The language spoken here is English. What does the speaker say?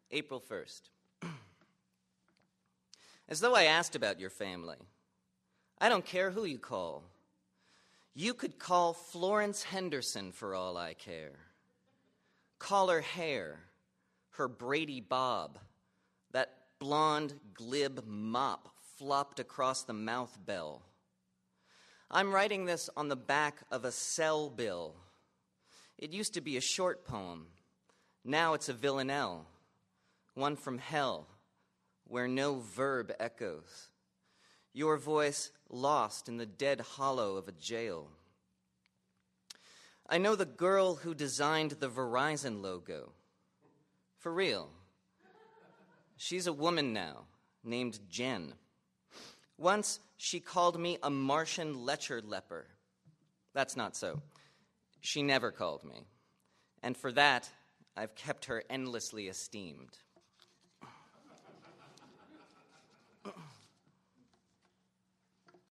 April 1st. As though I asked about your family. I don't care who you call. You could call Florence Henderson for all I care. Call her hair, her Brady bob, that blonde, glib mop flopped across the mouth bell. I'm writing this on the back of a cell bill. It used to be a short poem. Now it's a villanelle, one from hell, where no verb echoes. Your voice lost in the dead hollow of a jail. I know the girl who designed the Verizon logo. For real. She's a woman now, named Jen. Once she called me a Martian lecher leper. That's not so. She never called me. And for that, I've kept her endlessly esteemed.